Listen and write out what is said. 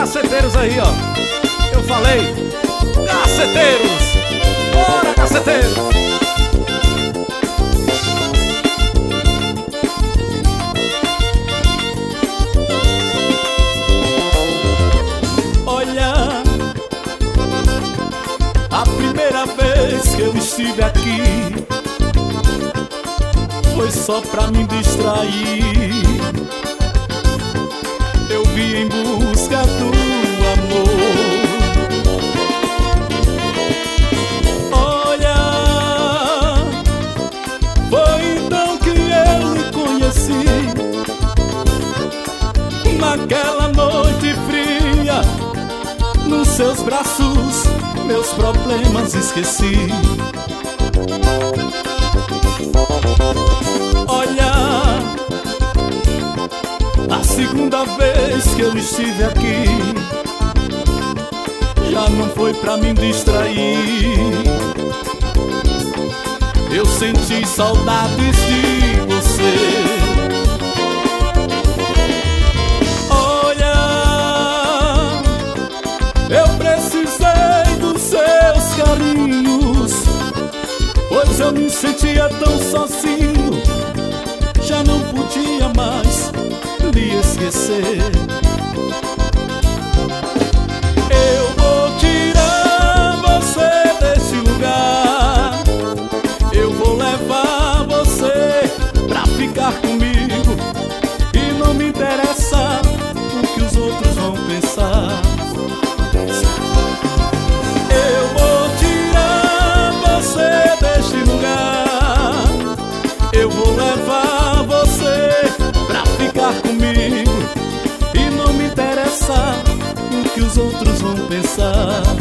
caceteiros aí, ó. Eu falei, caceteiros. Bora, caceteiros. A primeira vez que eu estive aqui foi só pra me distrair. Eu vim em busca do amor. Olha, foi então que eu lhe conheci. Naquela noite fria, nos seus braços meus problemas esqueci. Olha, a segunda vez que eu estive aqui já não foi pra me distrair. Eu senti saudades de você. Eu precisei dos seus carinhos, pois eu me sentia tão sozinho, já não podia mais lhe esquecer. Eu vou tirar você desse lugar, eu vou levar você pra ficar comigo, e não me interessa o que os outros vão pensar. Eu vou levar você pra ficar comigo, e não me interessa o que os outros vão pensar.